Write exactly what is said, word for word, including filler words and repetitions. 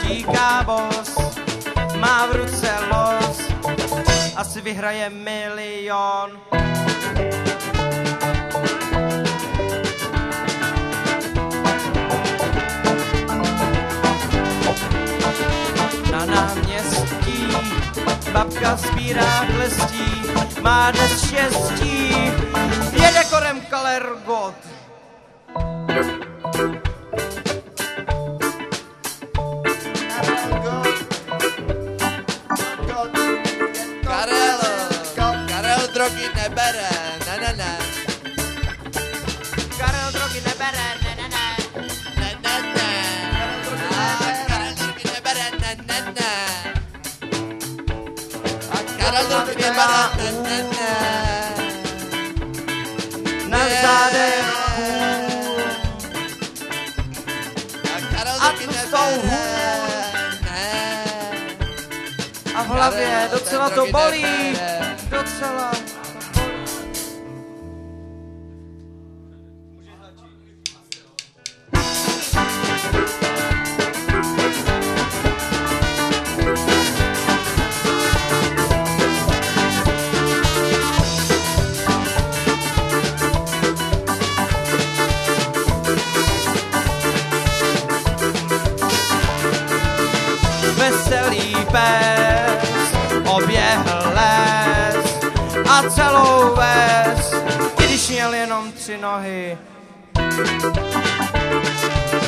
říká boss, má v ruce los, asi vyhraje milion. Na náměstí babka sbírá klestí, má dnes štěstí, jede kolem Kalergot. Karel, Karel drogy nebere, ne, ne, ne. Karel drogy nebere, ne, ne, ne. Ne, ne, ne. A Karel drogy nebere, ne, ne, ne. A Karel drogy nebere, ne, ne, ne. Na zádech A Karel a drogy tlustou nebere, hůl. ne. A v hlavě docela to drogy bolí, nebere. docela. Veselý pes oběhl les a celou ves, i když měl jenom tři nohy.